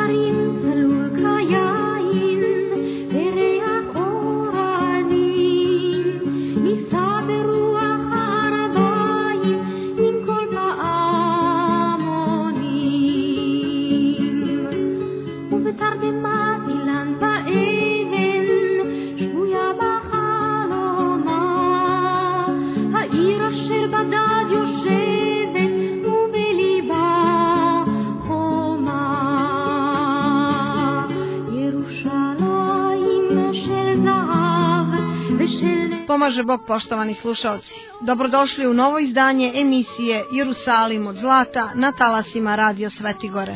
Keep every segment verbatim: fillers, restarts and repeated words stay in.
Pomaže Bog, poštovani slušaoci. Dobrodošli u novo izdanje emisije Jerusalim od zlata na talasima Radio Svetigore.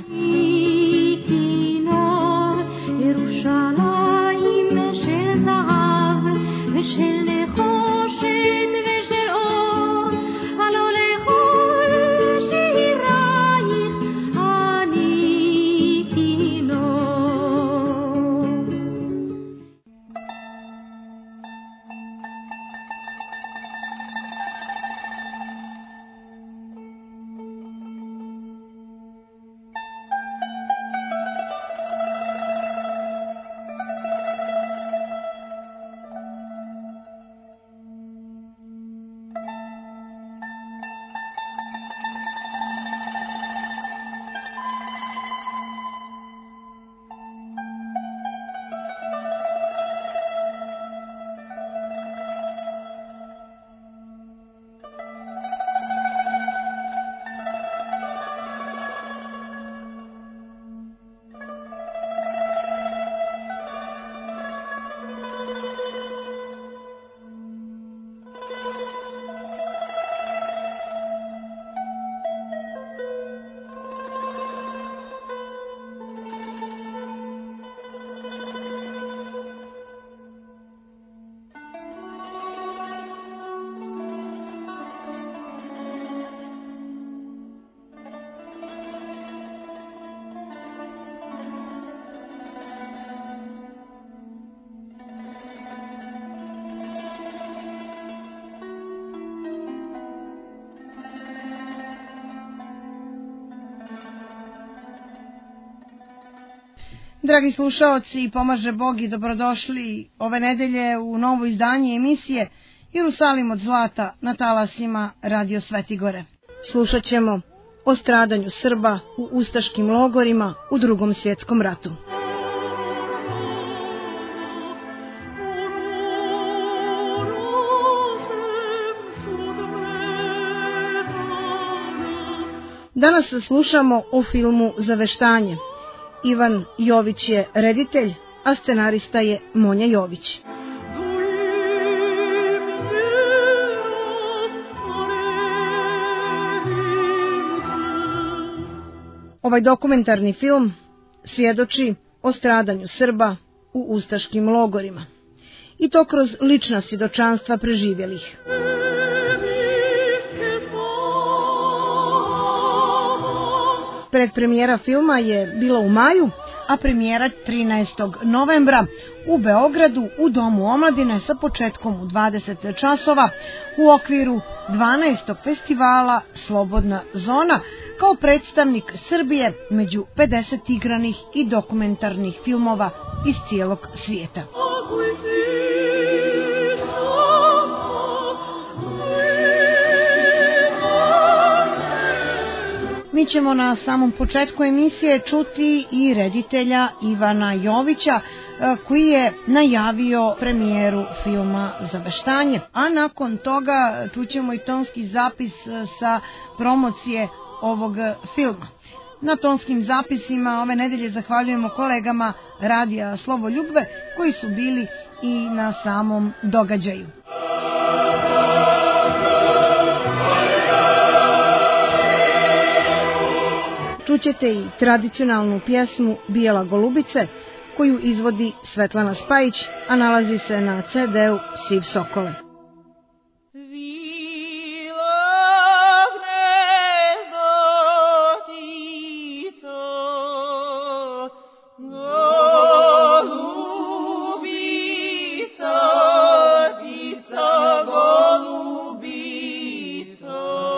Dragi slušaoci, pomaže Bog i dobrodošli ove nedelje u novo izdanje emisije Jerusalim od zlata na talasima Radio Svetigore. Slušat ćemo o stradanju Srba u ustaškim logorima u Drugom svjetskom ratu. Danas slušamo o filmu Zaveštanje. Ivan Jović je reditelj, a scenarista je Monja Jović. Ovaj dokumentarni film svjedoči o stradanju Srba u ustaškim logorima, i to kroz lična svjedočanstva preživjelih. Predpremijera filma je bila u maju, a premijera trinaestog novembra u Beogradu u Domu omladine sa početkom u dvadeset časova u okviru dvanaestog festivala Slobodna zona kao predstavnik Srbije među pedeset igranih i dokumentarnih filmova iz cijelog svijeta. Mi ćemo na samom početku emisije čuti i reditelja Ivana Jovića, koji je najavio premijeru filma Zaveštanje, a nakon toga čućemo i tonski zapis sa promocije ovog filma. Na tonskim zapisima ove nedelje zahvaljujemo kolegama Radija Slovoljubve koji su bili i na samom događaju. Čućete i tradicionalnu pjesmu Bijela golubice, koju izvodi Svetlana Spajić, a nalazi se na ce de u Siv Sokole.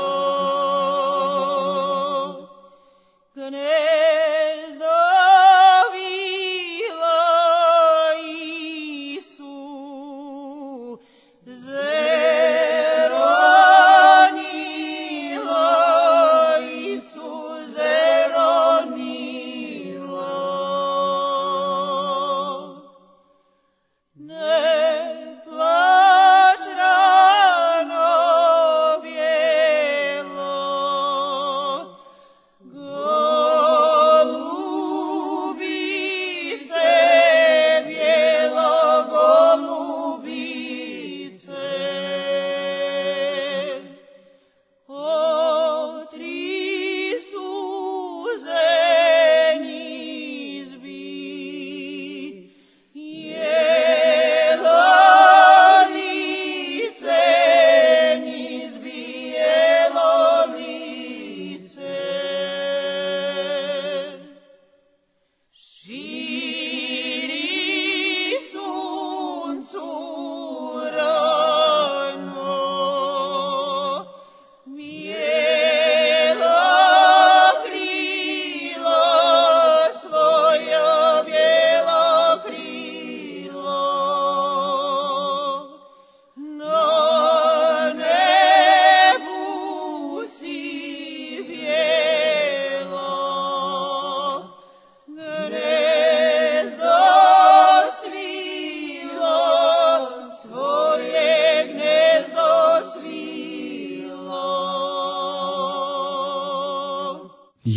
Gnezdo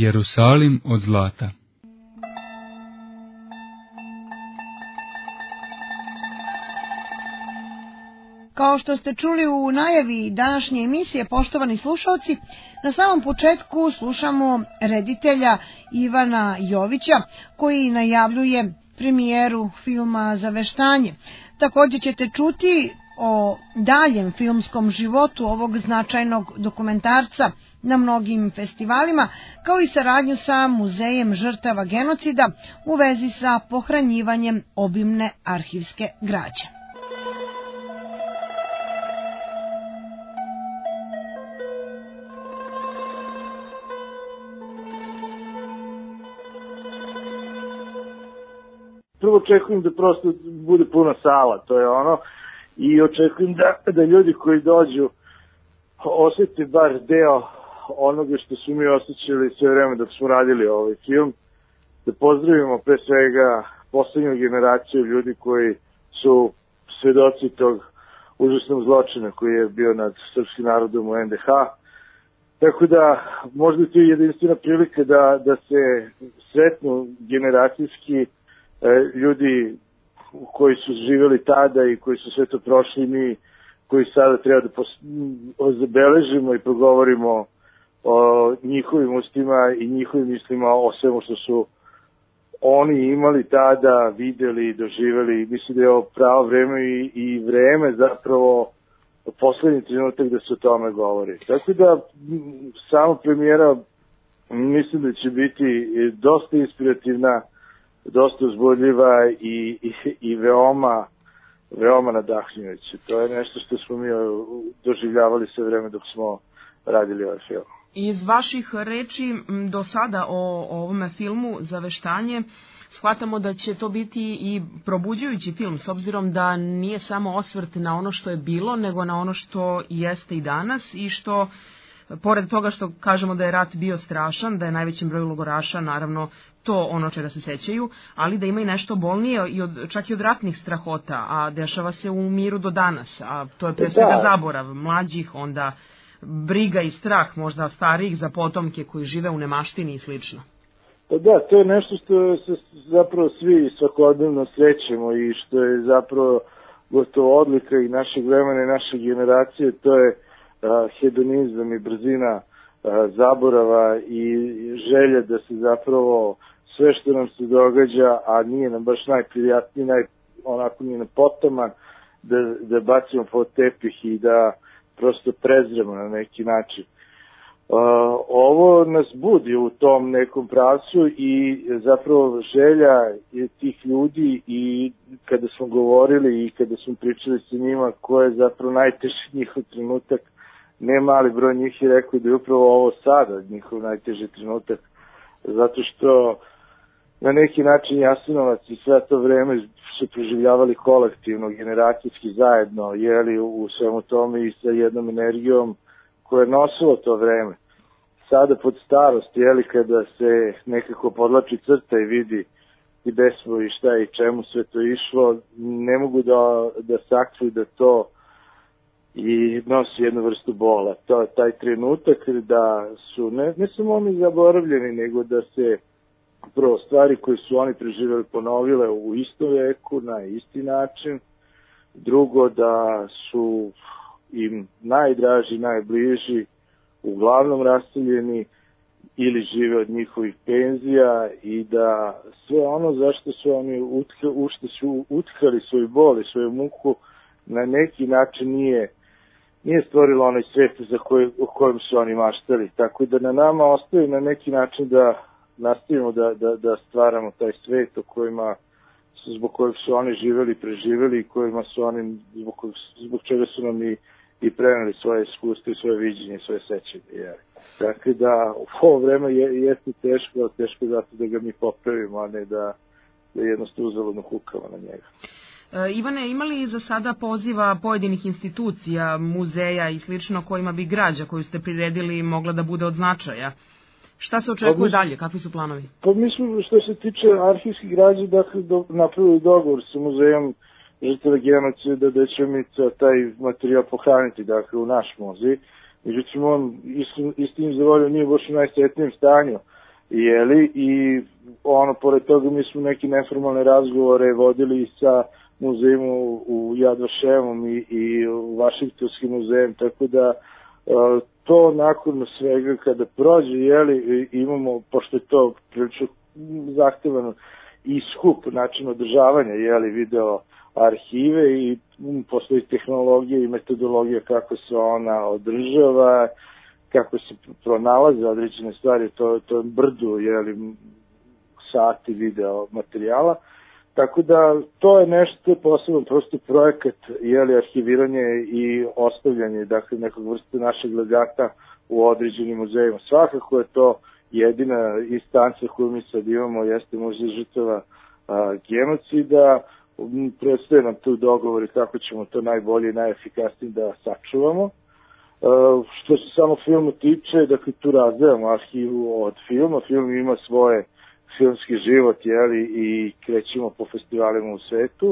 Jerusalim od zlata. Kao što ste čuli u najavi današnje emisije, poštovani slušalci, na samom početku slušamo reditelja Ivana Jovića koji najavljuje premijeru filma Zaveštanje. Također ćete čuti o daljem filmskom životu ovog značajnog dokumentarca na mnogim festivalima, kao i saradnju sa Muzejem žrtava genocida u vezi sa pohranjivanjem obimne arhivske građe. Prvo očekujem da prosto bude puna sala, to je ono, i očekujem da, da ljudi koji dođu osjeti bar deo onoga što su mi osjećali sve vreme dok smo radili ovaj film, da pozdravimo pre svega poslednju generaciju ljudi koji su svedoci tog užasnog zločina koji je bio nad srpskim narodom u en de ha. Tako da možda je to jedinstvena prilika da, da se sretnu generacijski ljudi koji su živjeli tada i koji su sve to prošli, mi koji sada treba da zabeležimo i progovorimo o njihovim ustima i njihovim mislima o svemu što su oni imali tada, videli, doživeli. Mislim da je ovo pravo vreme i, i vreme zapravo poslednji trenutak da se o tome govori. Tako da sama premijera mislim da će biti dosta inspirativna, dosta uzbudljiva i, i, i veoma, veoma nadahnjujuća. To je nešto što smo mi doživljavali sve vreme dok smo radili ovaj film. Iz vaših reči do sada o, o ovome filmu Zaveštanje shvatamo da će to biti i probuđujući film, s obzirom da nije samo osvrt na ono što je bilo, nego na ono što jeste i danas i što, pored toga što kažemo da je rat bio strašan, da je najvećem broju logoraša naravno to ono čega se sećaju, ali da ima i nešto bolnije, i od, čak i od ratnih strahota, a dešava se u miru do danas, a to je pre svega zaborav mlađih, onda briga i strah možda starijih za potomke koji žive u nemaštini i slično. Pa da, to je nešto što se zapravo svi svakodnevno srećemo i što je zapravo gotovo odlika i našeg vremena i naše generacije, to je uh, hedonizam i brzina uh, zaborava i želja da se zapravo sve što nam se događa, a nije nam baš najprijatniji, naj, onako nije nam potaman, da, da bacimo pod tepih i da prosto prezremo na neki način. Uh, ovo nas budi u tom nekom pravcu i zapravo želja tih ljudi, i kada smo govorili i kada smo pričali sa njima ko je zapravo najteži njihov trenutak, ne mali broj njih je rekao da je upravo ovo sada njihov najteži trenutak, zato što na neki način Jasenovac i sve to vreme su proživljavali kolektivno, generacijski zajedno, jeli u svemu tome i sa jednom energijom koja je nosilo to vreme. Sada pod starost, jeli, kada se nekako podlači crta i vidi gde smo i šta i čemu sve to išlo, ne mogu da, da sakriju da to i nosi jednu vrstu bola. To je taj trenutak da su ne, ne samo oni zaboravljeni, nego da se prvo stvari koje su oni preživjeli ponovile u istom veku, na isti način. Drugo, da su im najdraži, najbliži uglavnom raseljeni ili žive od njihovih penzija, i da sve ono zašto su oni utka, u što su utkali svoju bol i svoju muku na neki način nije, nije stvorilo onaj svijet za koji, u kojem su oni maštali. Tako da na nama ostaje na neki način da nastavimo da, da, da stvaramo taj svijet o kojima, zbog kojeg su oni živjeli, preživjeli i kojima su oni, zbog, zbog čega su nam i i preneli svoje iskustvo i svoje viđenje i svoje sećanje. Dakle, da u ovo vreme je, jeste teško, ali teško zato da ga mi popravimo, a ne da, da jednostavno uzaludno hukamo na njega. E, Ivane, ima li za sada poziva pojedinih institucija, muzeja i slično kojima bi građa koju ste priredili mogla da bude od značaja? Šta se očekuje pa mi, dalje? Kakvi su planovi? Pa mislim, što se tiče arhivskih građa, dakle, do, napravili dogovor sa muzejom žrtava genocida da će mi taj materijal pohraniti, dakle, u naš muzej. Međutim, on istim, istim za volju nije baš u najsretnijem stanju. jeli, i ono, pored toga mi smo neki neformalne razgovore vodili sa muzejom u Yad Vašemom i, i Vašingtonskim muzejem, tako da to nakon svega kada prođe, jeli, imamo, pošto je to prilično zahtevano i skup način održavanja, jeli, video arhive, i postoji tehnologija i metodologija kako se ona održava, kako se pronalaze određene stvari, to, to je brdu, jeli, sati video materijala. Tako da to je nešto posebno, prosto projekat, jeli, arhiviranje i ostavljanje, dakle, nekog vrste našeg legata u određenim muzejima. Svakako je to jedina instanca koju mi sad imamo, jeste muzej žrtava genocida. Predstoje nam tu dogovori kako ćemo to najbolje i najefikasnije da sačuvamo. Uh, što se samo filmu tiče, dakle, tu razdajamo arhivu od filma. Film ima svoje filmski život, jeli, i krećemo po festivalima u svetu.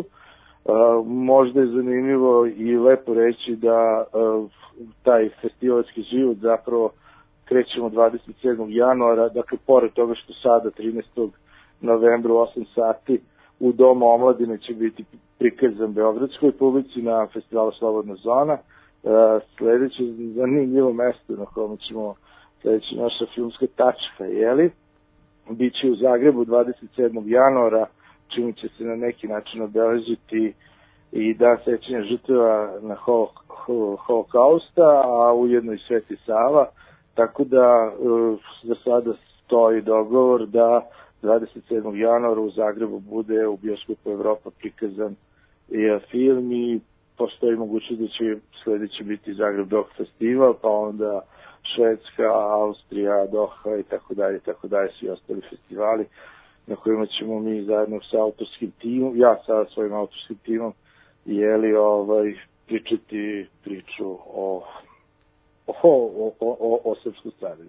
Uh, možda je zanimljivo i lepo reći da uh, taj festivalski život zapravo krećemo dvadeset sedmog januara, dakle, pored toga što sada trinaestog novembra u osam sati u Domu omladine će biti prikazan beogradskoj publici na festivalu Slobodna zona. Uh, sledeće zanimljivo mesto na kome ćemo, sledeća naša filmska tačka, jeli, biće u Zagrebu dvadeset sedmog januara, čime će se na neki način obeležiti i dan sećanja žrtava na ho, ho, holokausta, a ujedno i Sveti Sava, tako da uh, za sada stoji dogovor da dvadeset sedmog januara u Zagrebu bude u bioskopu Evropa prikazan i film, i postoji mogućnost da će sledeći biti Zagreb Doha festival, pa onda Švedska, Austrija, Doha i tako dalje, tako dalje, svi ostali festivali na kojima ćemo mi zajedno sa autorskim timom, ja sa svojim autorskim timom, jeli, ovaj, pričati priču o, o, o, o, o, o srpskom stradalju.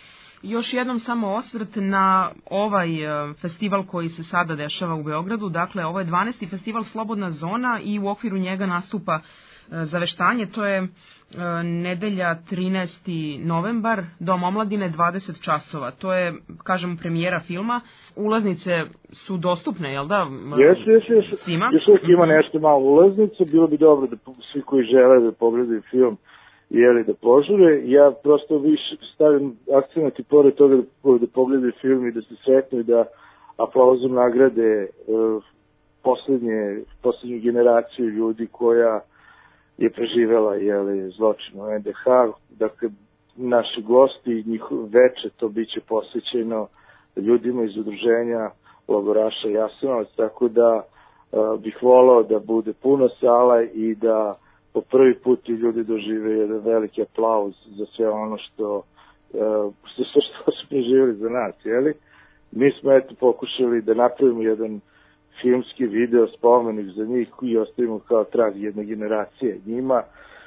Još jednom samo osvrt na ovaj festival koji se sada dešava u Beogradu. Dakle, ovo je dvanaesti festival Slobodna zona i u okviru njega nastupa Zaveštanje. To je nedelja trinaesti novembar, Dom omladine, dvadeset časova. To je, kažemo, premijera filma. Ulaznice su dostupne, jel da? Jesu, jesu, jesu. Svima? Još uvijek ima nešto malo ulaznica. Bilo bi dobro da svi koji žele da pogledaju film, jeli, da požure. Ja prosto više stavim akcenat i pored toga da, da pogledaju film i da se sretnu i da aplauzom nagrade uh, poslednje, poslednju generaciju ljudi koja je preživela, jeli, zločin u en de ha. Dakle, naši gosti, njihov veče, to biće posvećeno ljudima iz udruženja logoraša Jasenovac, tako da uh, bih volao da bude puno sala i da po prvi put i ljudi dožive jedan veliki aplauz za sve ono što uh, sve što su preživjeli za nas, jeli? Mi smo eto pokušali da napravimo jedan filmski video spomenik za njih koji ostavimo kao trag jedne generacije njima.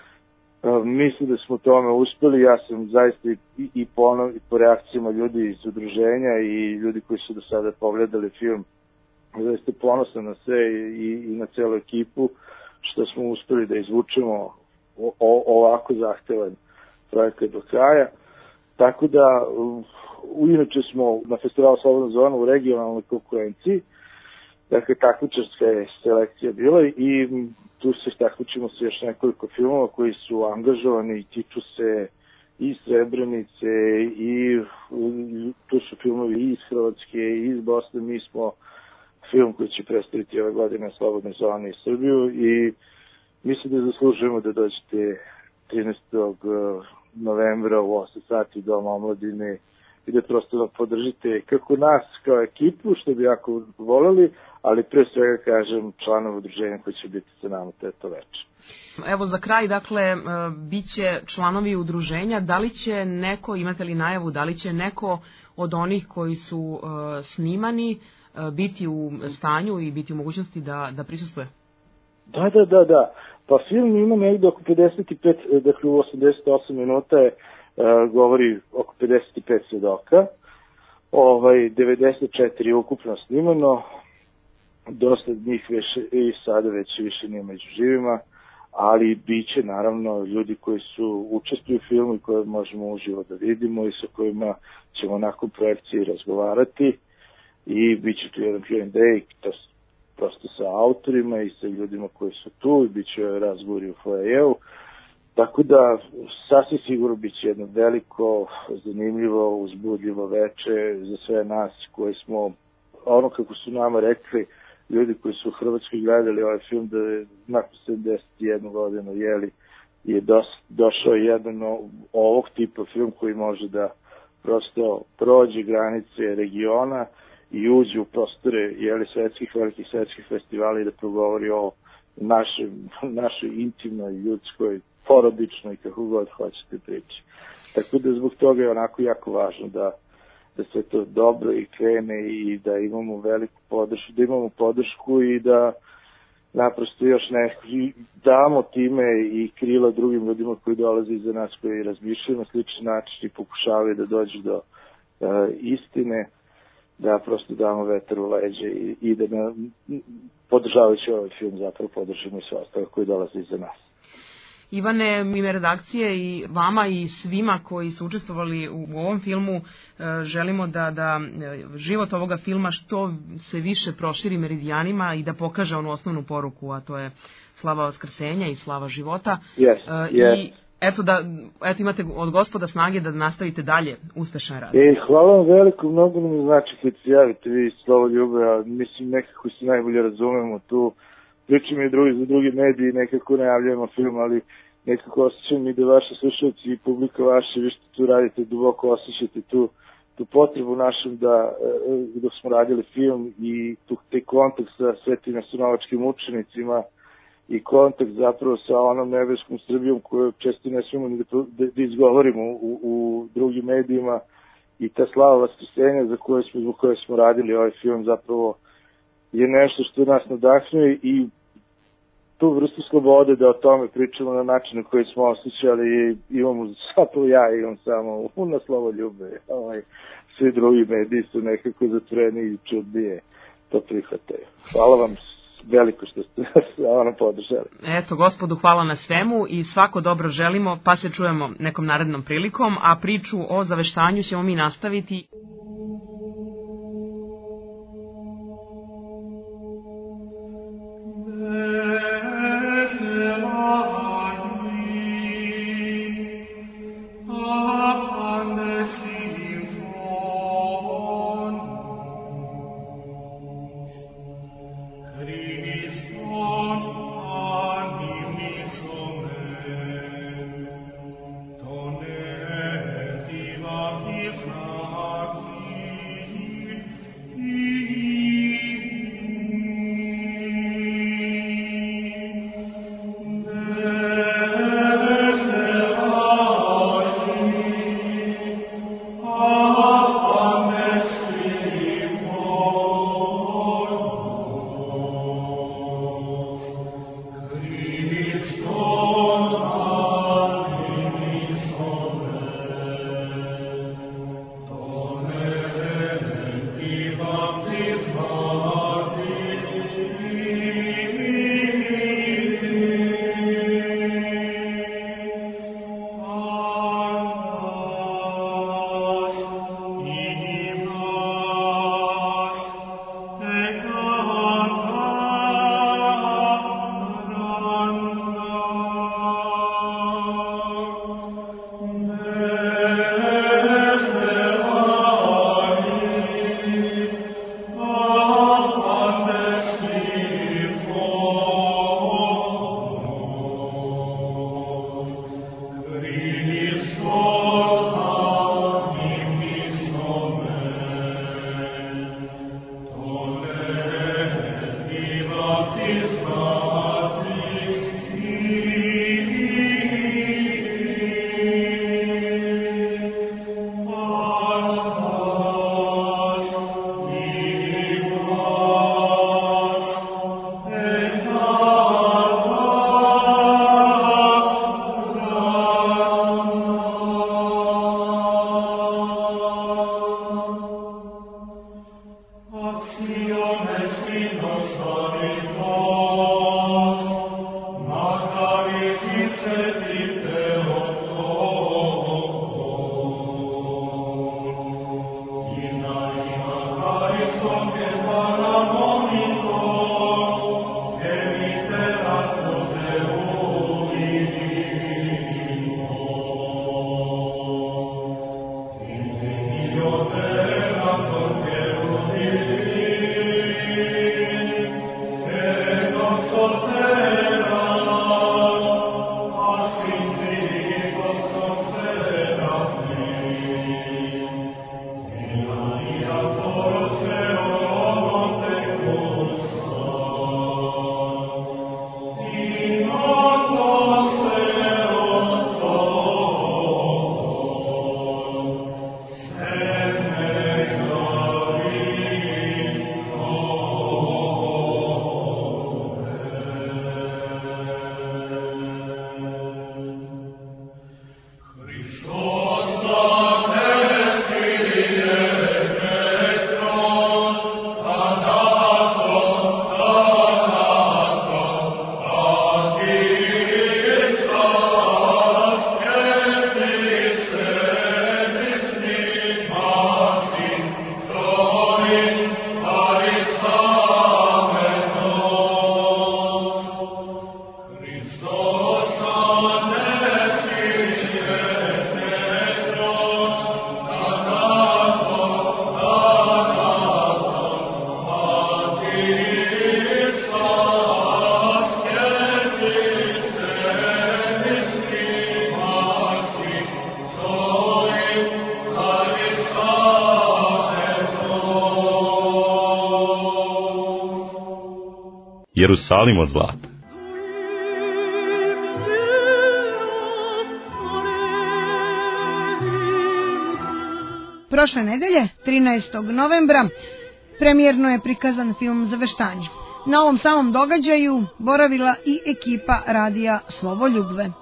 Uh, mislim da smo tome uspeli. Ja sam zaista i, i, po, i po reakcijama ljudi iz udruženja i ljudi koji su do sada pogledali film, zaista ponosan na sve i, i na celu ekipu što smo uspeli da izvučemo o, o, ovako zahtevan projekat do kraja. Tako da, u, inače smo na festivalu Slobodna zona u regionalnoj konkurenciji, dakle, takmičarska je selekcija bila i tu se takmičimo sa još nekoliko filmova koji su angažovani i tiču se i Srebrenice i tu su filmovi i iz Hrvatske i iz Bosne. Mi smo film koji će predstaviti ove godine na Slobodnoj zoni i Srbiju i mislim da zaslužujemo da dođete trinaestog novembra u osam sati u Dom omladine i da prosto podržite kako nas kao ekipu, što bi jako voleli, ali pre svega, kažem, članove udruženja koji će biti sa nama to veče. Evo za kraj, dakle, bit će članovi udruženja. Da li će neko, imate li najavu, da li će neko od onih koji su uh, snimani biti u stanju i biti u mogućnosti da, da prisustuje? Da, da, da, da. Pa film ima negde oko pedeset pet, dakle u osamdeset osam minuta je, uh, govori oko pedeset pet svedoka. Ovaj, devedeset četiri je ukupno snimano. Dosta njih više, i sada već više nije među živima, ali bit će naravno ljudi koji su učestvuju u filmu i koje možemo uživo da vidimo i sa kojima ćemo nakon projekcije razgovarati i bit će tu jedan Q and A, to prosto sa autorima i sa ljudima koji su tu i bit će razgovori u foajeu. Tako da, sasvim sigurno bit će jedno veliko, zanimljivo, uzbudljivo veče za sve nas koji smo, ono kako su nama rekli, ljudi koji su u Hrvatskoj gledali ovaj film, da je nakon sedamdeset jednu godinu jeli, je dos, došao jedan ovog tipa film koji može da prosto prođe granice regiona i uđe u prostore jeli, svetskih, velikih svetskih festivala i da progovori o našoj, našoj intimnoj, ljudskoj, porodičnoj, kako god hoćete priči. Tako da zbog toga je onako jako važno da, da sve to dobro i krene i da imamo veliku podršku, da imamo podršku i da naprosto još neko damo time i krila drugim ljudima koji dolaze iza nas, koji razmišljaju na slični način i pokušavaju da dođu do uh, istine, da prosto damo vetar u leđe i, i da na, podržavajući ovaj film zapravo podržimo i sve ostalo koji dolaze iza nas. Ivane, u ime redakcije i vama i svima koji su učestvovali u ovom filmu želimo da, da život ovoga filma što se više proširi meridijanima i da pokaže onu osnovnu poruku, a to je slava vaskrsenja i slava života. Yes, yes. I eto, da, eto imate od Gospoda snage da nastavite dalje uspešan rad. E, hvala vam veliko, mnogo nam znači kad se javite vi Slavoljube, a mislim nekako se najbolje razumemo tu. Pričam i drugi za drugi mediji, nekako najavljujemo film, ali nekako osjećam i da vaši slušalci i publika vaše, vi što tu radite, duboko osjećate tu, tu potrebu našem da, dok smo radili film i tu taj kontakt sa svetim jasenovačkim učenicima i kontakt zapravo sa onom nebeskom Srbijom koju često ne smemo ni da, da, da izgovorimo u, u drugim medijima i ta slava vaskrsenja za koje smo, zbog koje smo radili ovaj film zapravo je nešto što nas nadahnuje i tu vrstu slobode da o tome pričamo na način na koji smo osjećali i imamo, zapravo ja imam samo na Slavoljube, ovaj, svi drugi mediji su nekako zatvoreni i čudnije to prihvataju. Hvala vam veliko što ste ono podržali. Eto, Gospodu, hvala na svemu i svako dobro želimo, pa se čujemo nekom narednom prilikom, a priču o zaveštanju ćemo mi nastaviti. Magari Jerusalim od zlata. Prošle nedelje, trinaestog novembra, premijerno je prikazan film Zaveštanje. Na ovom samom događaju boravila i ekipa radija Slovoljubve.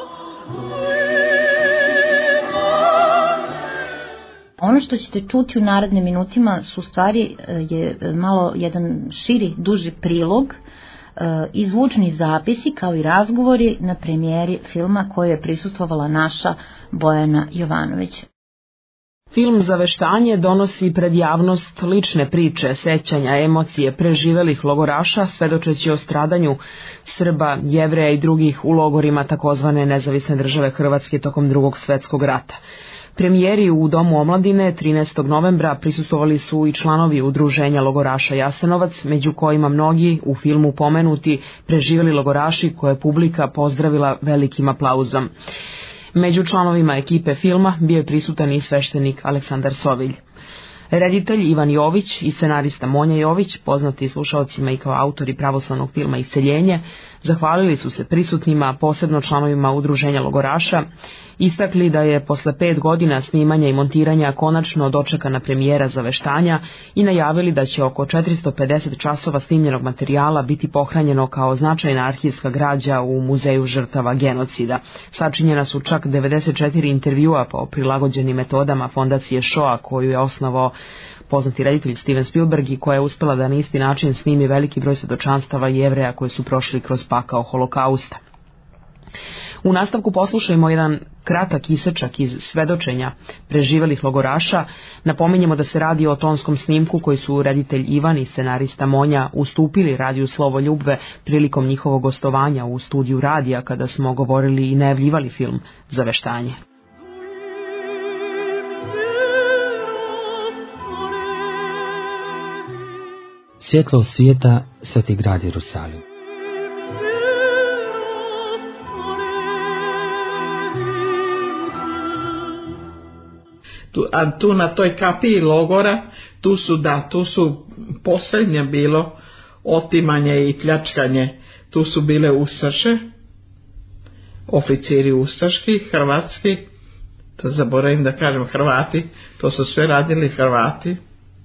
Ono što ćete čuti u narednim minutima su stvari je malo jedan širi, duži prilog i zvučni zapisi kao i razgovori na premijeri filma koju je prisustvovala naša Bojana Jovanović. Film Zaveštanje donosi pred javnost lične priče, sećanja, emocije preživelih logoraša, svedočeći o stradanju Srba, Jevreja i drugih u logorima takozvane nezavisne države Hrvatske tokom Drugog svetskog rata. Premijeri u Domu omladine trinaestog novembra prisustvovali su i članovi udruženja logoraša Jasenovac, među kojima mnogi u filmu pomenuti preživeli logoraši koje je publika pozdravila velikim aplauzom. Među članovima ekipe filma bio je prisutan i sveštenik Aleksandar Sovilj. Reditelj Ivan Jović i scenarista Monja Jović, poznati slušaocima i kao autori pravoslavnog filma Isceljenje, zahvalili su se prisutnima, posebno članovima udruženja logoraša, istakli da je posle pet godina snimanja i montiranja konačno dočekana premijera Zaveštanja i najavili da će oko četiristo pedeset časova snimljenog materijala biti pohranjeno kao značajna arhivska građa u Muzeju žrtava genocida. Sačinjena su čak devedeset četiri intervjua po prilagođenim metodama fondacije Shoah koju je osnovao poznati reditelj Steven Spielberg i koja je uspela da na isti način snimi veliki broj svedočanstava Jevreja koji su prošli kroz pakao Holokausta. U nastavku poslušajmo jedan kratak isečak iz svedočenja preživelih logoraša. Napominjemo da se radi o tonskom snimku koji su reditelj Ivan i scenarista Monja ustupili radiju Slovoljubve prilikom njihovog gostovanja u studiju radija kada smo govorili i najavljivali film Zaveštanje. Svjetlo svijeta, sveti grad Jerusalim. Tu, a tu na toj kapiji logora, tu su da, tu su posljednje bilo otimanje i pljačkanje, tu su bile ustaše, oficiri ustaški, hrvatski, to zaboravim da kažem Hrvati, to su sve radili Hrvati.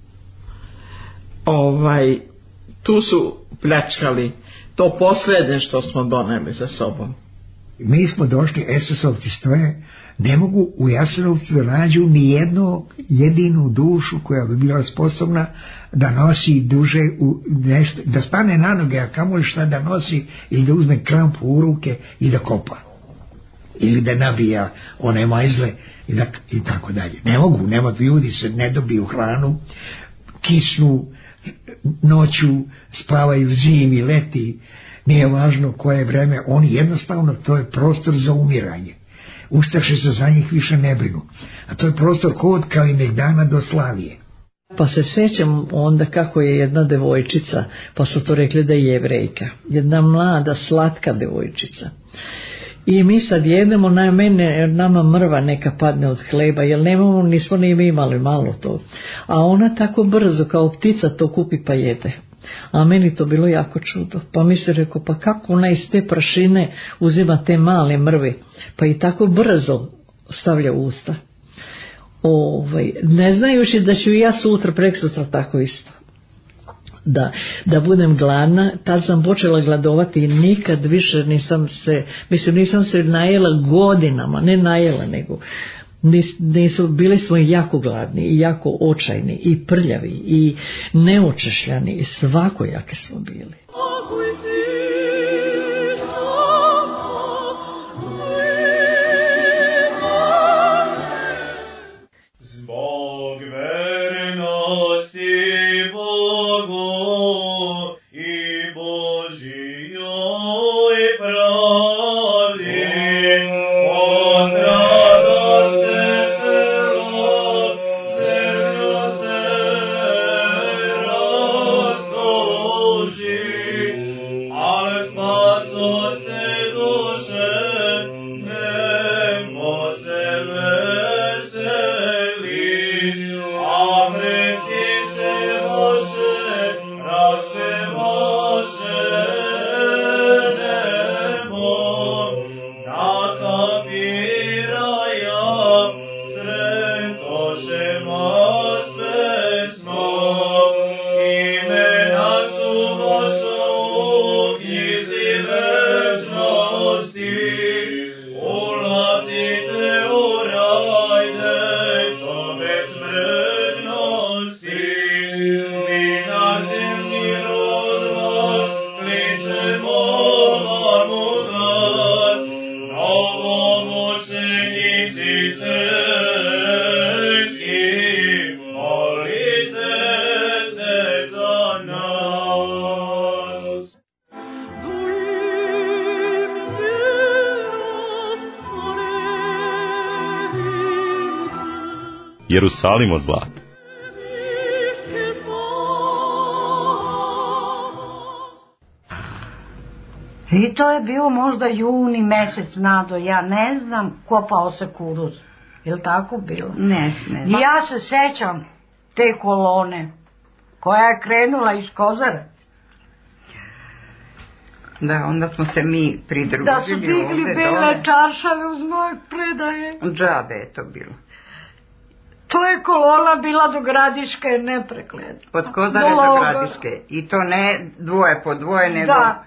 Ovaj, tu su pljačkali, to posljednje što smo doneli za sobom. Mi smo došli, es es-ovci stoje, ne mogu u Jasenovcu da nađu ni jednu jedinu dušu koja bi bila sposobna da nosi duže u nešto, da stane na noge, a kamoli šta da nosi ili da uzme krampu u ruke i da kopa. Ili da nabija one majzle i, da, i tako dalje. Ne mogu, nema, ljudi se ne dobiju hranu, kisnu, noću, spavaju zimi, leti, nije važno koje vreme, oni jednostavno, to je prostor za umiranje. Ustaše se za njih više ne brinu. A to je prostor kod Kalinek dana do Slavije. Pa se sjećam onda kako je jedna devojčica, pa su to rekli da je Jevrejka, jedna mlada, slatka devojčica. I mi sad jedemo, na mene, nama mrva neka padne od hleba, jer nemamo, nismo ni mi imali malo to. A ona tako brzo, kao ptica, to kupi pa jede. A meni to bilo jako čudo. Pa mi se rekao, pa kako ona iz te prašine uzima te male mrve, pa i tako brzo stavlja u usta. Ovaj, ne znajući da ću i ja sutra, preksutra tako isto. Da, da budem gladna, tad sam počela gladovati i nikad više nisam se, mislim nisam se najela godinama, ne najela nego nis, nisu, bili smo jako gladni i jako očajni i prljavi i neočešljani i svakojaki smo bili. Zbog vernosti Bogu i Božijoj pravdi, od radosti zemlju se rastoži, a Jerusalim od zlata. I to je bio možda juni mesec, Nado, ja ne znam, kopao se kuruz. Je li tako bilo? Ne, ne. I ja se sećam te kolone koja je krenula iz Kozare. Da, onda smo se mi pridružili. Da su digli bele čaršave u znak predaje. Džabe je to bilo. To je kolona bila do Gradiške neprekletna. Od Kozare do, do Gradiške. I to ne dvoje po dvoje, nego... Da.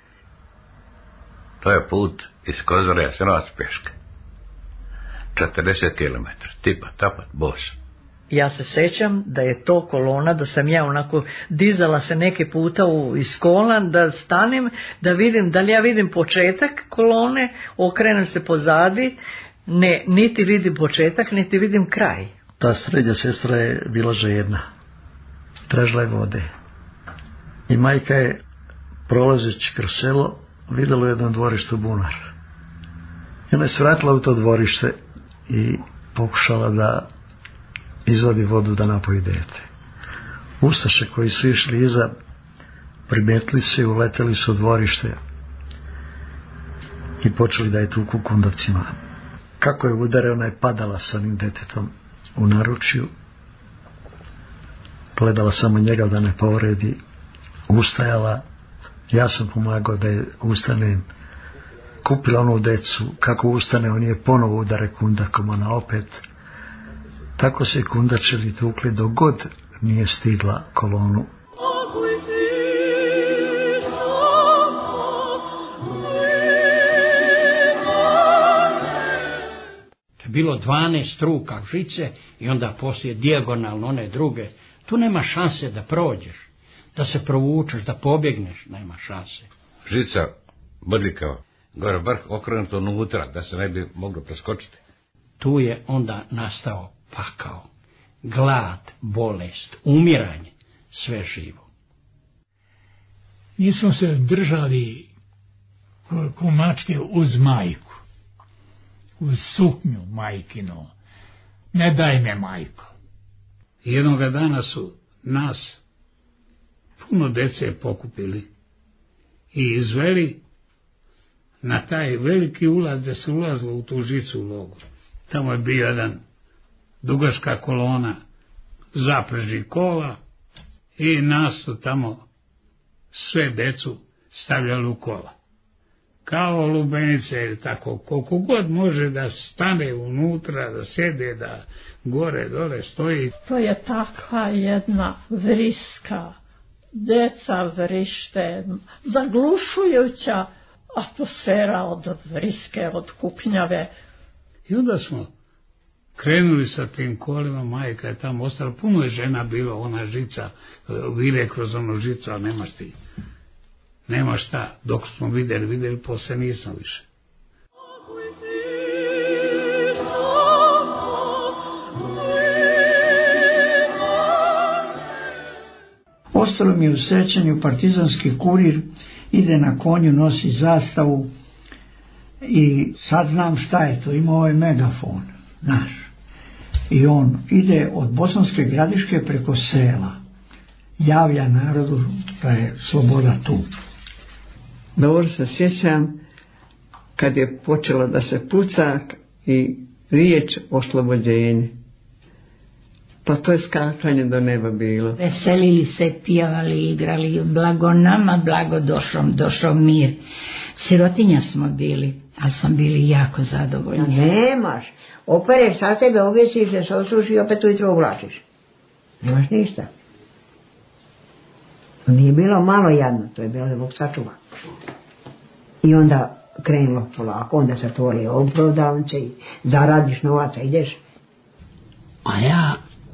To je put iz Kozare Jasenovac peške. četrdeset kilometara, tipa, tapat, bos. Ja se sećam da je to kolona, da sam ja onako dizala se neke puta u, iz kola, da stanem, da vidim, da li ja vidim početak kolone, okrenem se pozadi, ne, niti vidim početak, niti vidim kraj. Ta srednja sestra je bila žedna, tražila je vode. I majka je, prolazeći kroz selo, vidjela u jednom dvorištu bunar. I ona je svratila u to dvorište i pokušala da izvadi vodu da napoji dete. Ustaše koji su išli iza primetili se i uleteli su u dvorište i počeli da je tuku kundavcima. Kako je udare, ona je padala sa onim detetom u naručju, gledala samo njega da ne povredi, ustajala, ja sam pomagao da je ustane, kupila onu decu, kako ustane, on je ponovo udare kundakom, ona opet. Tako se kundačeli tukli dok god nije stigla kolonu. Bilo dvanaest ruka žice i onda poslije dijagonalno one druge. Tu nema šanse da prođeš, da se provučeš, da pobjegneš, nema šanse. Žica bodlikava, gore vrh okrenuto unutra, da se ne bi moglo preskočiti. Tu je onda nastao pakao, glad, bolest, umiranje, sve živo. Mi smo se držali ko mačke uz majku, uz suknju majkinu, ne daj me majko. Jednoga dana su nas puno dece pokupili i izveli na taj veliki ulaz gdje se ulazilo u tu žicu u logu. Tamo je bio jedan dugačka kolona zapreži kola i nas su tamo sve decu stavljali u kola. Kao lubenice ili tako, koliko god može da stane unutra, da sjede, da gore, dole stoji. To je takva jedna vriska, deca vrište, zaglušujuća atmosfera od vriske, od kupnjave. I onda smo krenuli sa tim kolima, majka je tamo ostala, puno je žena bilo, ona žica, vire kroz onu žicu, ali nemaš ti, nema šta, dok smo vidjeli, vidjeli, poslije nisam više. Ostalo mi je u sećanju partizanski kurir, ide na konju, nosi zastavu i sad znam šta je to, ima ovaj megafon, znaš. I on ide od Bosanske Gradiške preko sela, javlja narodu da je sloboda tu. Dobro se sjećam kad je počelo da se puca i riječ oslobođenje. Pa to je skakanje do neba bilo. Veselili se, pjevali, igrali, blago nama, blago došao, došao mir. Sirotinja smo bili, ali smo bili jako zadovoljni. Nemaš, opereš sa sebe, objesiš se, se osuši i opet ujutro uvlačiš. Nemaš ništa. To nije bilo malo jadno, to je bilo da Bog sačuva. I onda krenulo polako, onda se otvori prodavnice i zaradiš novaca, ideš. A ja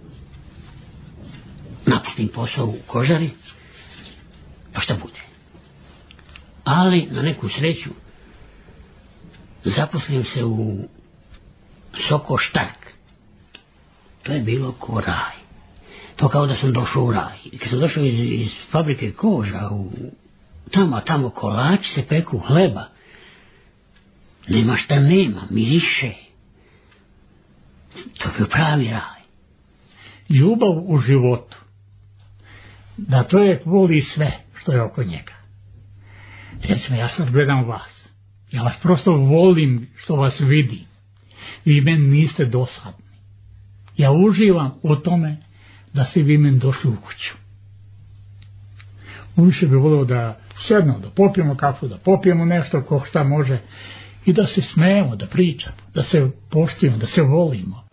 napustim posao u kožari, pa šta bude. Ali na neku sreću zaposlim se u Soko Štark. To je bilo ko raj. To kao da sam došao u raj. Kad sam došao iz, iz fabrike koža, u, tamo, tamo kolači se peku, hleba. Nema šta nema, miriše. To je bio pravi raj. ljubav u životu, da čovjek voli sve što je oko njega. Recimo, ja sad gledam vas, ja vas prosto volim što vas vidim, vi meni niste dosadni. Ja uživam u tome da ste vi meni došli u kuću. Više bi volio da sednemo, da popijemo kafu, da popijemo nešto ko šta može i da se smijemo, da pričamo, da se poštujemo, da se volimo.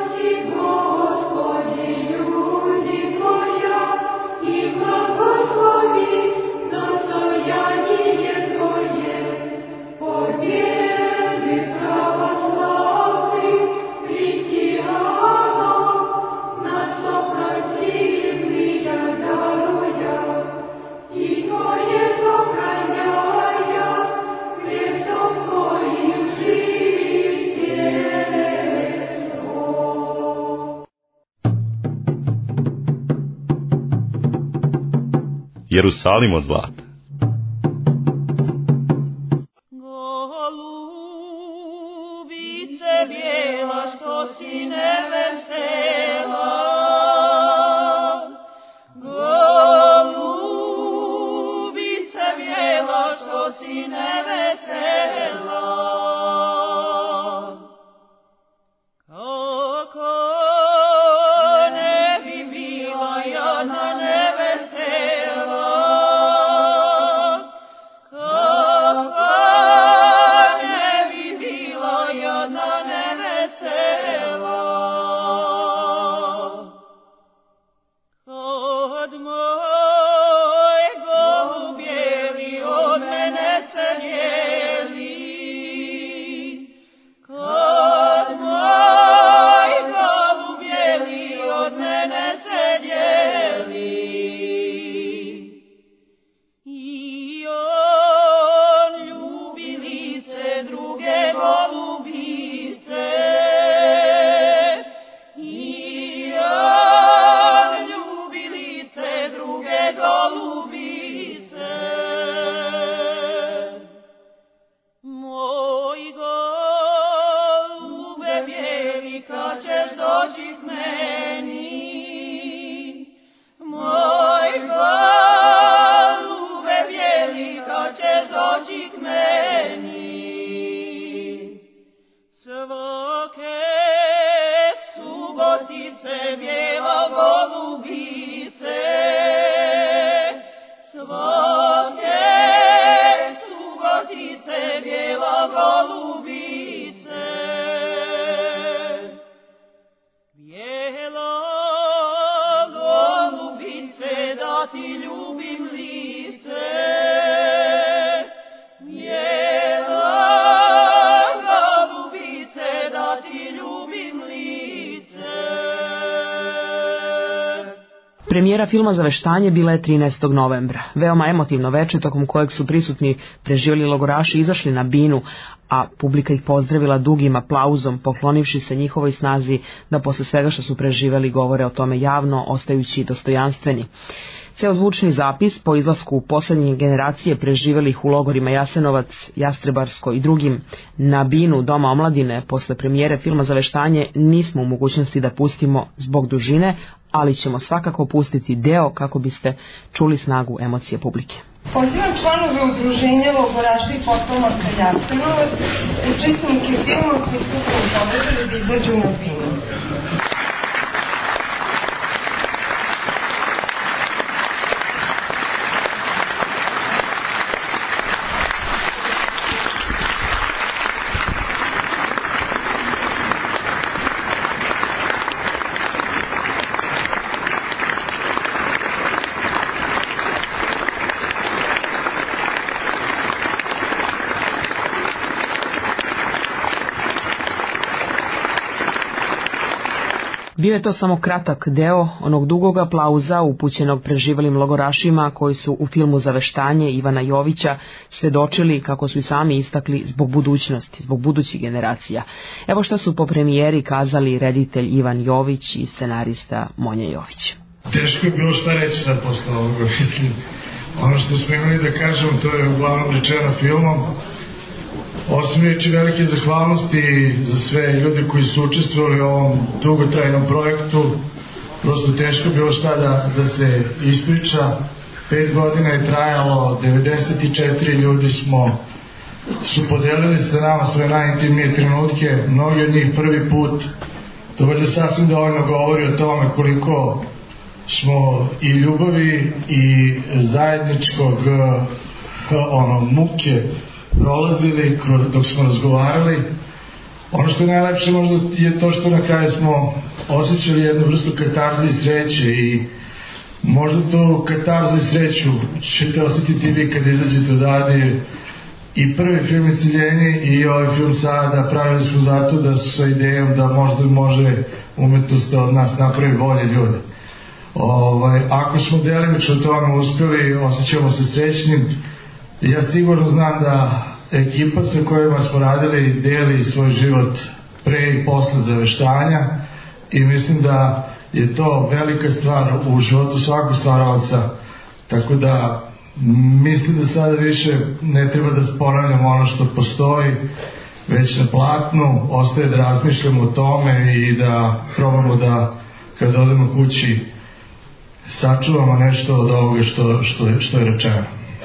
Jerusalim od zlata. Golubice bijela što si nevesela, golubice bijela što si nevesela, kako ne bi bila jadna nevesela. Premijera filma Zaveštanje bila je trinaestog novembra. Veoma emotivno veče tokom kojeg su prisutni preživjeli logoraši izašli na binu, a publika ih pozdravila dugim aplauzom, poklonivši se njihovoj snazi da posle svega što su preživjeli govore o tome javno, ostajući dostojanstveni. Ceo zvučni zapis po izlasku posljednje generacije preživjelih u logorima Jasenovac, Jastrebarsko i drugim na binu Doma omladine posle premijere filma Zaveštanje nismo u mogućnosti da pustimo zbog dužine, ali ćemo svakako pustiti deo kako biste čuli snagu emocije publike. Pozivam članove udruženja logoraša i potomaka Jasenovac, učesnike filma koji su pozvali da izađu na binu. Bio je to samo kratak deo onog dugog aplauza upućenog preživelim logorašima koji su u filmu Zaveštanje Ivana Jovića svedočili, kako su i sami istakli, zbog budućnosti, zbog budućih generacija. Evo što su po premijeri kazali reditelj Ivan Jović i scenarista Monja Jović. Teško je bilo šta reći sad posle ovoga, mislim. Ono što smo imali da kažem, to je uglavnom rečeno filmom. Osim reći velike zahvalnosti za sve ljude koji su učestvovali u ovom dugotrajnom projektu, prosto teško bilo šta da, da se ispriča. Pet godina je trajalo, devedeset četiri ljudi smo su podelili sa nama svoje najintimnije trenutke, mnogi od njih prvi put. To valjda sasvim dovoljno govori o tome koliko smo i ljubavi i zajedničkog ono, muke prolazili dok smo razgovarali. Ono što je najlepše možda je to što na kraju smo osjećali jednu vrstu katarze i sreće i možda tu katarzu i sreću ćete osjetiti vi kada izađete odavde. I prvi film Isceljenje i ovaj film sada pravili smo zato da sa idejom da možda može umetnost od nas napravi bolje ljude. Ovaj, ako smo delimično tome uspeli, osjećamo se srećnim. Ja sigurno znam da ekipa sa kojima smo radili deli svoj život pre i posle zaveštanja i mislim da je to velika stvar u životu svakog stvaralaca, tako da mislim da sada više ne treba da ponavljamo ono što postoji već na platnu, ostaje da razmišljamo o tome i da probamo da kad odemo kući sačuvamo nešto od ovoga što, što, je, što je rečeno.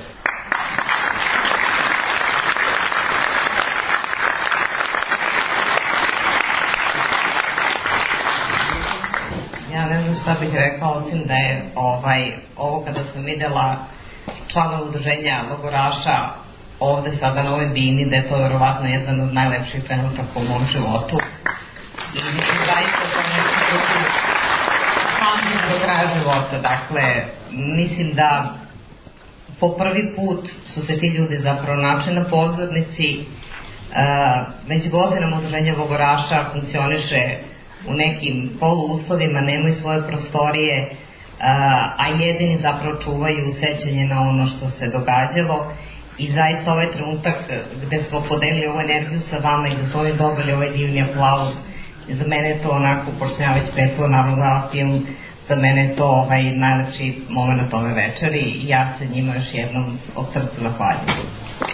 Ja ne znam šta bih rekla, osim da je ovaj, ovo kada sam videla članova udruženja logoraša ovde sada na ovoj bini, da je to verovatno jedan od najlepših trenutaka u mom životu. I mislim zaista da nešto što pamtim do kraja života. Dakle, mislim da po prvi put su se ti ljudi zapravo našli na pozornici. Već godinama udruženja logoraša funkcioniše u nekim poluuslovima, nemaju svoje prostorije, a jedini zapravo čuvaju sećanje na ono što se događalo i zaista ovaj trenutak gde smo podelili ovu energiju sa vama i da su oni dobili ovaj divni aplauz, za mene je to onako, pošto sam ja već prethodno naravno dala film, za mene je to ovaj najlepši moment ove večeri i ja se njima još jednom od srca zahvaljujem.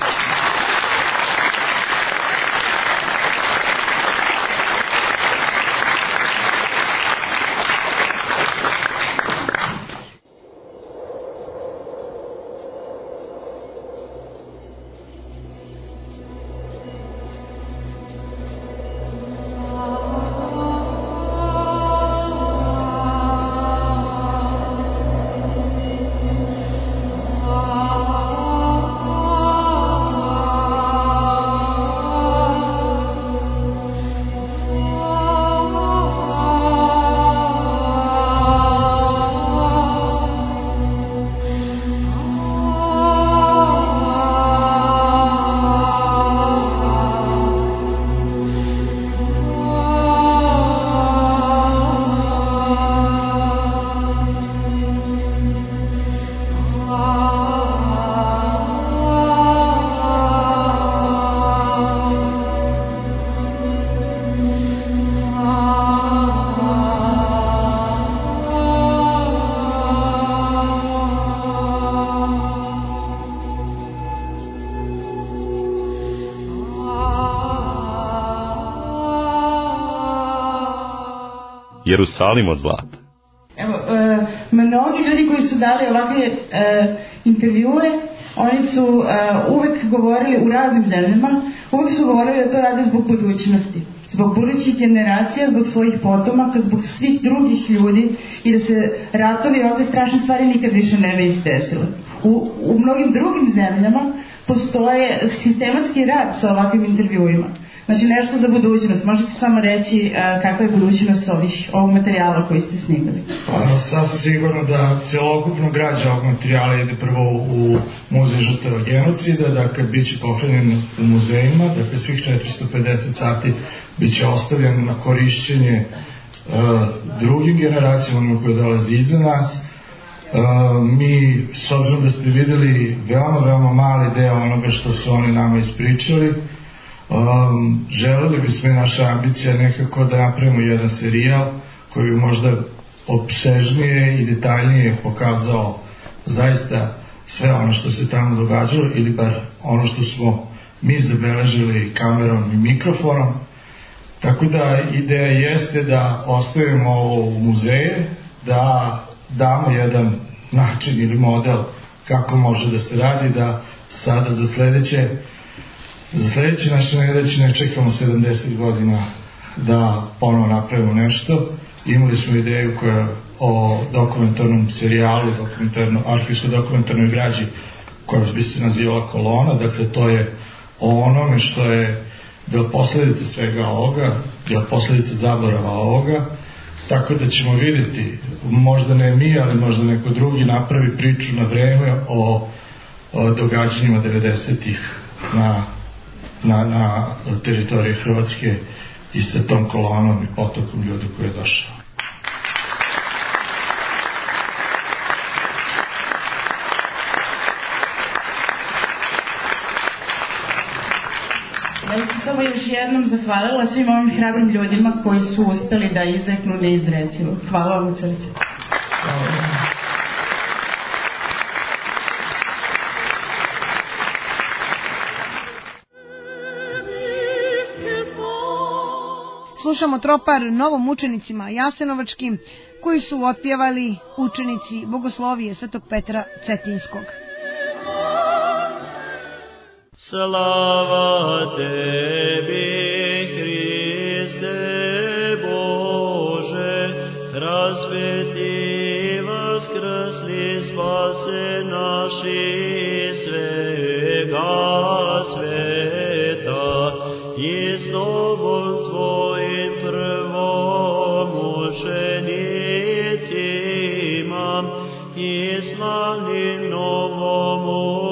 Jerusalim od zlata. Evo, e, mnogi ljudi koji su dali ovakve e, intervjue, oni su e, uvek govorili u raznim zemljama, uvek su govorili da to rade zbog budućnosti, zbog budućih generacija, zbog svojih potomaka, zbog svih drugih ljudi i da se ratovi i ovde strašne stvari nikad više ne bi desile. U, u mnogim drugim zemljama postoje sistematski rad sa ovakvim intervjuima. Znači nešto za budućnost. Možete samo reći uh, kakva je budućnost ovih, ovog materijala koji ste snimili? Pa, sasvim sigurno da celokupno građa ovog materijala ide prvo u muzej žrtava genocida, dakle bit će pohranjen u muzejima, dakle svih četiristo pedeset sati bit će ostavljen na korišćenje uh, drugim generacijama koje dolazi iza nas. Uh, mi, s obzirom da ste videli veoma, veoma mali deo onoga što su oni nama ispričali, Um, želeli bismo i naša ambicija nekako da napravimo jedan serijal koji bi možda opsežnije i detaljnije pokazao zaista sve ono što se tamo događalo ili bar ono što smo mi zabeležili kamerom i mikrofonom. Tako da ideja jeste da ostavimo ovo u muzeje, da damo jedan način ili model kako može da se radi, da sada za sledeće za sledeće naše nedeće ne čekamo sedamdeset godina da ponovo napravimo nešto. Imali smo ideju koja o dokumentarnom serijalu, dokumentarno, arhivsko-dokumentarnoj građi koja bi se nazivala Kolona, dakle to je o onome što je bila posledica svega ovoga, bila posledica zaborava ovoga, tako da ćemo vidjeti, možda ne mi, ali možda neko drugi napravi priču na vreme o, o događanjima devedesetih na, na, na teritoriji Hrvatske i sa tom kolonom i potokom ljudi koji je došao. Ja bih samo još jednom zahvalila svim ovim hrabrim ljudima koji su uspeli da izreknu neizrecivo. Hvala vam u srce. Slušamo tropar novom učenicima jasenovačkim koji su otpjevali učenici Bogoslovije Svetog Petra Cetinskog. Slava tebi, Hriste Bože, rasveti, vaskrsli, spase naši svega sveta, i s Tobom Tvojim prvomučenicima i slavnim novom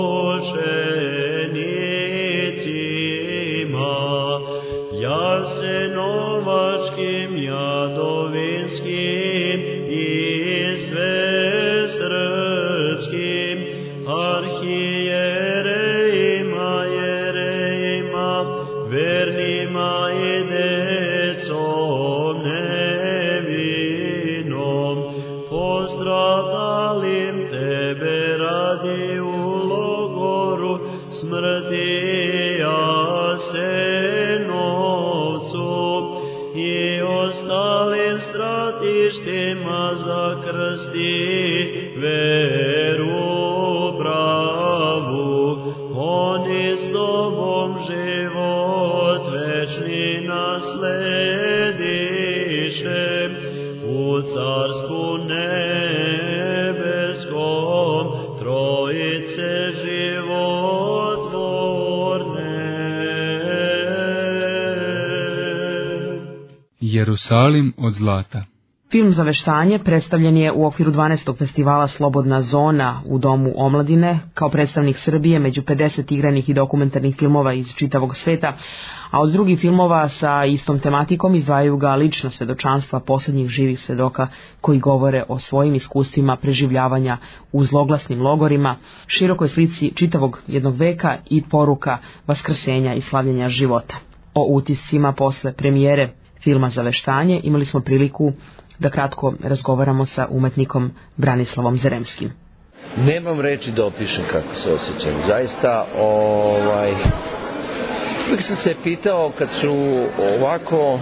jasenovačkim, jadovinskim i svesrpskim arhijerejima, jerejima, vernima i decom nevinom, postradalim Tebe radi u logoru smrti Jasenovcu i ostalim stratištima za krsti veru pravu. Oni s Tobom život večni naslediše u carstvu nebeskom Trojice životvorne. Jerusalim od zlata. Film Zaveštanje predstavljen je u okviru dvanaestog festivala Slobodna zona u Domu omladine kao predstavnik Srbije među pedeset igranih i dokumentarnih filmova iz čitavog sveta, a od drugih filmova sa istom tematikom izdvajaju ga lična svedočanstva posljednjih živih svedoka koji govore o svojim iskustvima preživljavanja u zloglasnim logorima, širokoj slici čitavog jednog veka i poruka vaskrsenja i slavljenja života. O utiscima posle premijere filma Zaveštanje imali smo priliku da kratko razgovaramo sa umetnikom Branislavom Zeremskim. Nemam reči da opišem kako se osjećam. Zaista, ovaj, uvijek sam se pitao kad su ovako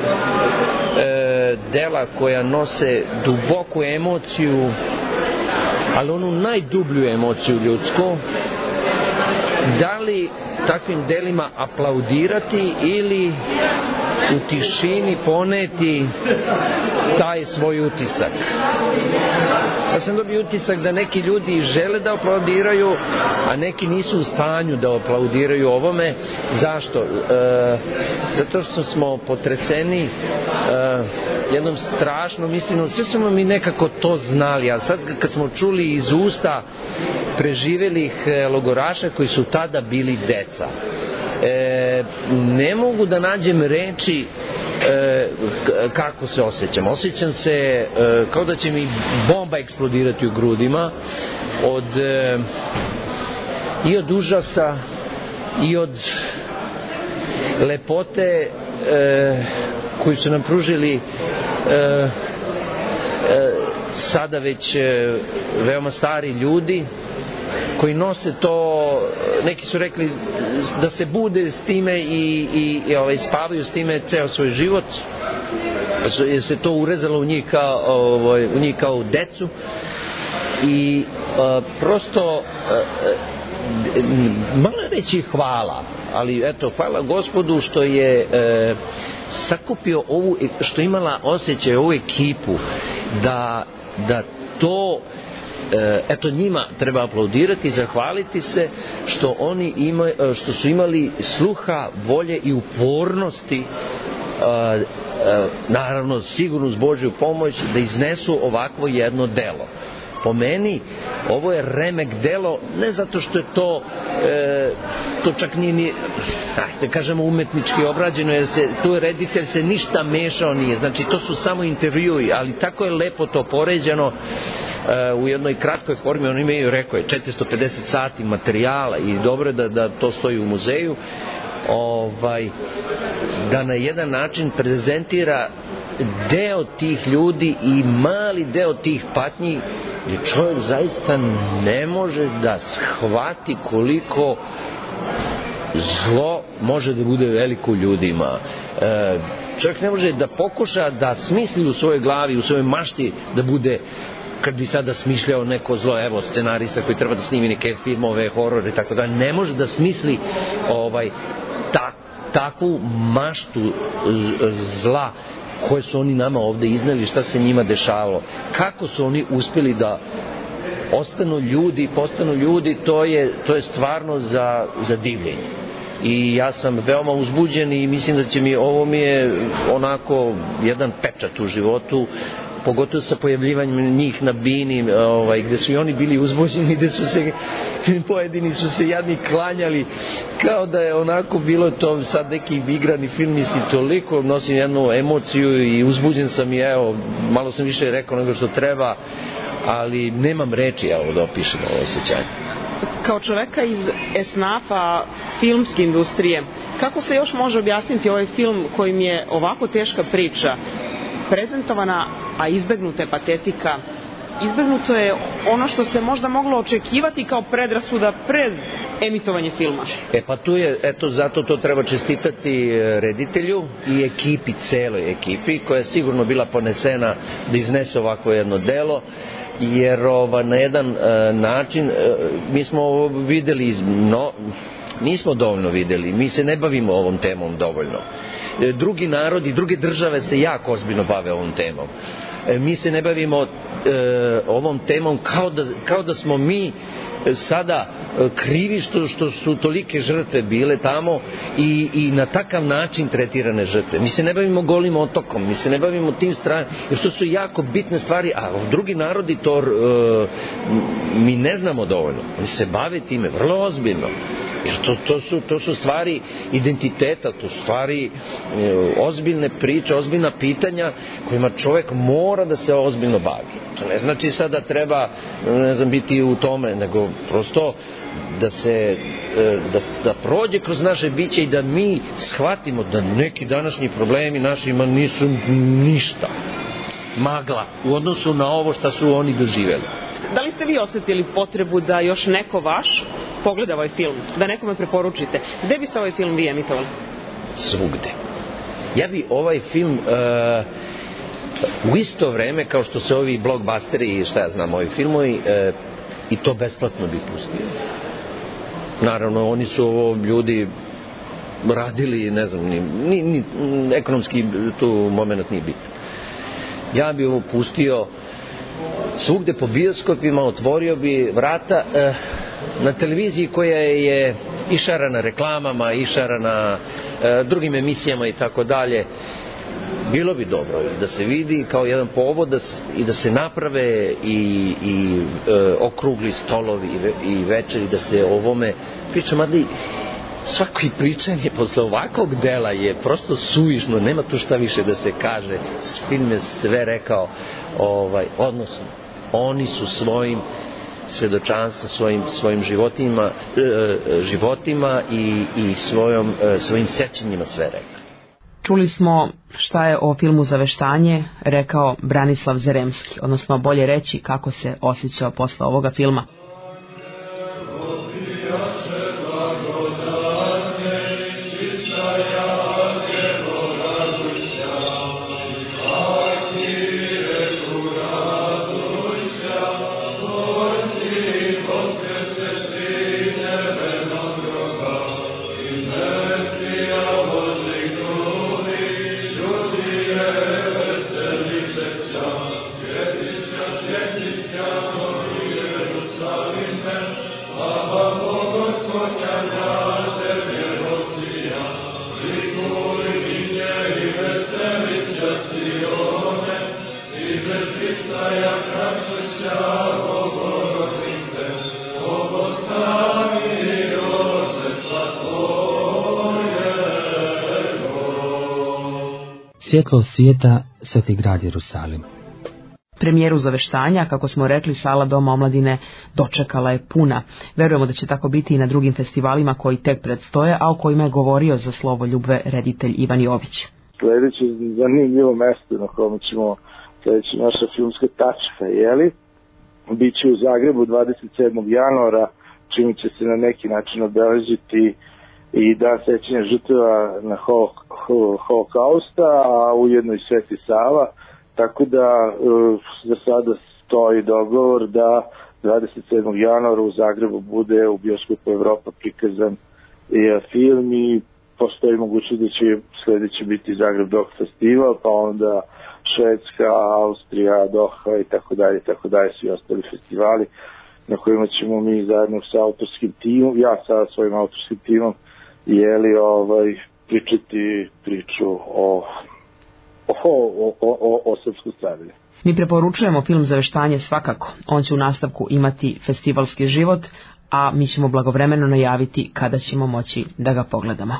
e, dela koja nose duboku emociju, ali onu najdublju emociju ljudsku, da li takvim delima aplaudirati ili u tišini poneti taj svoj utisak. Ja sam dobio utisak da neki ljudi žele da aplaudiraju, a neki nisu u stanju da aplaudiraju ovome. Zašto? E, zato što smo potreseni e, jednom strašnom istinom. Sve smo mi nekako to znali, a sad kad smo čuli iz usta preživelih logoraša koji su tada bili deca, E, ne mogu da nađem reči e, kako se osjećam. Osjećam se e, kao da će mi bomba eksplodirati u grudima od, e, i od užasa i od lepote e, koju su nam pružili e, e, sada već e, veoma stari ljudi koji nose to, neki su rekli da se bude s time i, i, i ovaj, spavaju s time ceo svoj život. je se to urezalo u njih kao, ovaj, u njih kao decu i a, prosto a, a, malo reći hvala, ali eto, hvala Gospodu što je e, sakupio ovu, što imala osjećaj ovu ekipu da, da to eto, njima treba aplaudirati, zahvaliti se što oni ima, što su imali sluha, volje i upornosti, naravno sigurno uz Božju pomoć, da iznesu ovakvo jedno delo. Po meni ovo je remek delo, ne zato što je to e, to čak nije ni, da kažemo, umetnički obrađeno, jer se tu reditelj se ništa mešao nije, znači to su samo intervjui, ali tako je lepo to poređeno e, u jednoj kratkoj formi. Oni imaju, rekao je, četiristo pedeset sati materijala i dobro je da, da to stoji u muzeju, ovaj, da na jedan način prezentira deo tih ljudi i mali deo tih patnji, gdje čovjek zaista ne može da shvati koliko zlo može da bude veliko u ljudima. E, čovjek ne može da pokuša da smisli u svojoj glavi, u svojoj mašti da bude, kad bi sada smišljao neko zlo, evo scenarista koji treba da snimi neke filmove, horore i tako da, ne može da smisli ovaj, ta, takvu maštu zla koje su oni nama ovde izneli, šta se njima dešavalo, kako su oni uspjeli da ostanu ljudi, postanu ljudi, to je, to je stvarno za, za divljenje. I ja sam veoma uzbuđen i mislim da će mi, ovo mi je onako jedan pečat u životu, pogotovo sa pojavljivanjem njih na bini, ovaj, gde su i oni bili uzbuđeni, gde su se, pojedini su se jadni klanjali, kao da je onako bilo to sad neki igrani film, mislim, toliko nosim jednu emociju i uzbuđen sam i evo, malo sam više rekao nego što treba, ali nemam reči, evo, da opišem ovo osjećanje. Kao čoveka iz esnafa filmske industrije, kako se još može objasniti ovaj film kojim je ovako teška priča prezentovana, a izbegnuta je patetika, izbegnuto je ono što se možda moglo očekivati kao predrasuda pred emitovanje filma? E pa tu je, eto, zato to treba čestitati reditelju i ekipi, celoj ekipi, koja je sigurno bila ponesena da iznese ovako jedno delo, jer ova, na jedan e, način e, mi smo videli, no, nismo dovoljno videli, mi se ne bavimo ovom temom dovoljno. E, drugi narodi, druge države se jako ozbiljno bave ovom temom. E, mi se ne bavimo e, ovom temom kao da, kao da smo mi sada krivi što, što su tolike žrtve bile tamo i, i na takav način tretirane žrtve. Mi se ne bavimo Golim otokom, mi se ne bavimo tim stvarima, jer to su jako bitne stvari, a drugi narodi to uh, mi ne znamo dovoljno. Oni se bave time vrlo ozbiljno. Jer to, to, su, to su stvari identiteta, to su stvari uh, ozbiljne priče, ozbiljna pitanja kojima čovjek mora da se ozbiljno bavi. To ne znači sad da treba, ne znam, biti u tome, nego prosto da se da, da prođe kroz naše biće i da mi shvatimo da neki današnji problemi našima nisu ništa, magla u odnosu na ovo što su oni doživjeli. Da li ste vi osjetili potrebu da još neko vaš pogleda ovaj film, da nekome preporučite? Gde biste ovaj film vi emitovali? Svugde. Ja bi ovaj film uh, u isto vreme kao što se ovi blockbusteri i šta ja znam, ovi filmovi, e, i to besplatno bi pustio. Naravno, oni su ovo ljudi radili, ne znam, ni, ni, ni ekonomski tu moment nije bitan. Ja bi ovo pustio svugde po bioskopima, otvorio bi vrata e, na televiziji koja je išarana reklamama, išarana e, drugim emisijama i tako dalje. Bilo bi dobro da se vidi kao jedan povod da, i da se naprave i, i e, okrugli stolovi i, ve, i večeri, da se o ovome priča, mada i svako i pričanje posle ovakvog dela je prosto suvišno, nema tu šta više da se kaže, film je sve rekao, ovaj, odnosno oni su svojim svedočanstvom, svojim, svojim životima, e, životima i, i svojom, e, svojim sećanjima sve rekao. Čuli smo šta je o filmu Zaveštanje rekao Branislav Zaremski, odnosno bolje reći kako se osjećao posle ovoga filma. Svjetlo svijeta, Sveti grad Jerusalim. Premijeru zaveštanja, kako smo rekli, sala Doma omladine dočekala je puna. Verujemo da će tako biti i na drugim festivalima koji tek predstoje, a o kojima je govorio za Slovo Ljubve reditelj Ivan Jović. Sljedeće zanimljivo mesto na kome ćemo, sljedeća naša filmska tačka, jeli, biće u Zagrebu dvadeset sedmog januara, čime će se na neki način obeležiti i dan sećanja žrtava na holokausta, a ujedno i Sveti Sava, tako da za sada stoji dogovor da dvadeset sedmog januara u Zagrebu bude u bioskopu Evropa prikazan film i postoji mogućnost da će sljedeće biti Zagreb Doha festival, pa onda Švedska, Austrija, Doha i tako dalje, tako dalje, svi ostali festivali na kojima ćemo mi zajedno sa autorskim timom, ja sa svojim autorskim timom, jeli ovaj, pričati priču o o, o, o, o srpskom stradalju. Mi preporučujemo film Zaveštanje svakako. On će u nastavku imati festivalski život, a mi ćemo blagovremeno najaviti kada ćemo moći da ga pogledamo.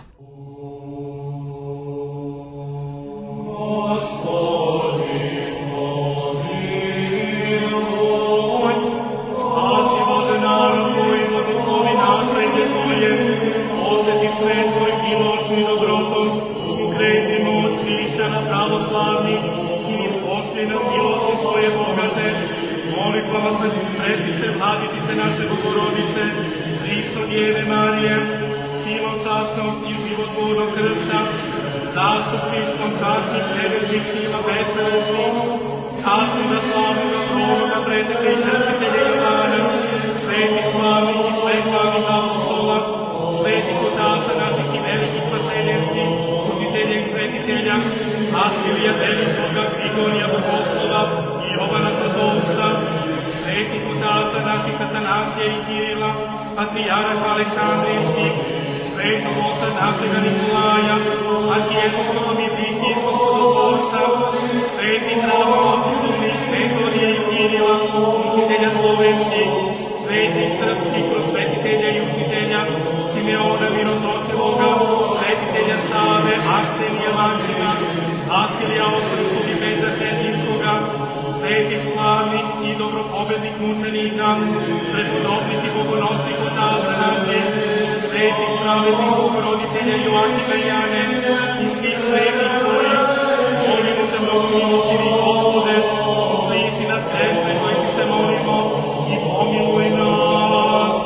Patrijarha Aleksandrijskih, svetog oca našega Nikolaja, arhijepiskopa Bizantijskog Slobosa, sveti pravoslavnih Metodija i Kirila, učitelja slovenskih, svetih srpskih prosvetitelja i učitelja, Simeona Mirotočevoga, svetitelja Save, Arsenija Makina, Vasilija Ostrskog i Petra Cetinskoga, svetih slavnih i dobropobednih mučenika, presudobnih i bogonosnih otaca naše, svetih pravednih bogorодitelja Joakima i Jane i svih svetih tvojih, molimo te mnogomilostivi Gospode, usliši nas svešteno i te molimo i pomiluj nas.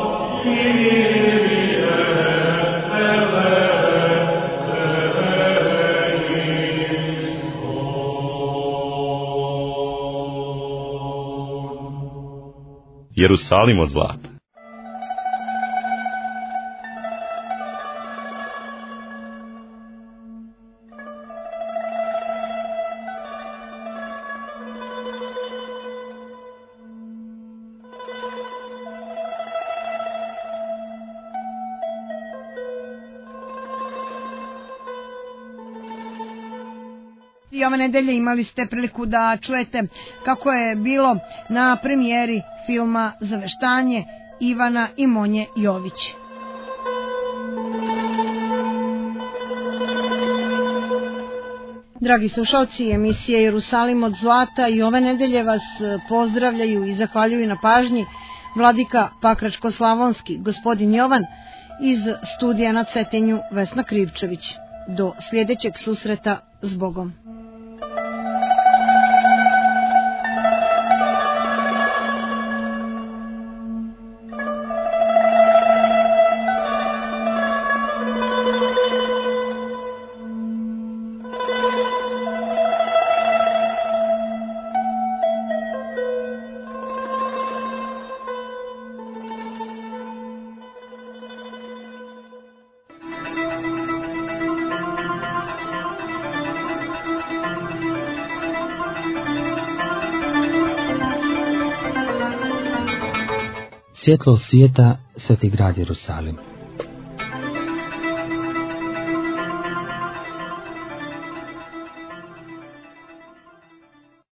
Jerusalim od zlata. I ove nedelje imali ste priliku da čujete kako je bilo na premijeri filma Zaveštanje Ivana i Monje Jović. Dragi slušalci emisije Jerusalim od zlata i ove nedelje vas pozdravljaju i zahvaljuju na pažnji vladika Pakračko-Slavonski, gospodin Jovan, iz studija na Cetinju Vesna Krivčević. Do sljedećeg susreta s Bogom. Svjetlo svijeta, Sveti grad Jerusalim.